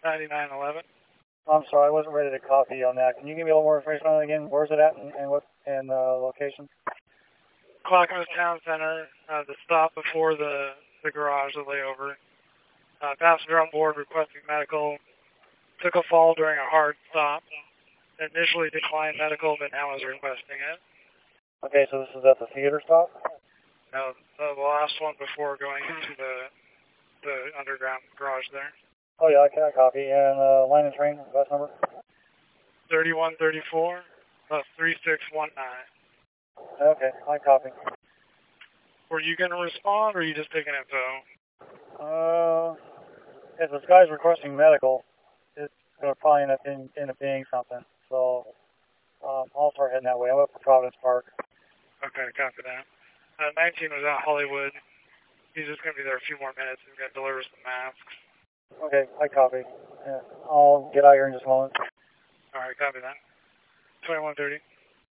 9911. I'm sorry, I wasn't ready to copy on that. Can you give me a little more information on it again? Where's it at and what and location? Clackamas Town Center, the stop before the garage, the layover. Passenger on board requesting medical. Took a fall during a hard stop. Initially declined medical, but now is requesting it. Okay, so this is at the theater stop? No, the last one before going into the underground garage there. Oh yeah, I copy. And line and train, bus number? 3134 plus 3619. Okay, I copy. Were you going to respond, or are you just taking info? If this guy's requesting medical, it's going to probably end up being something. So, I'll start heading that way. I'm up to Providence Park. Okay, copy that. 19 was out Hollywood. He's just going to be there a few more minutes. He's going to deliver some masks. Okay, I copy. Yeah, I'll get out here in just a moment. All right, copy that. 2130.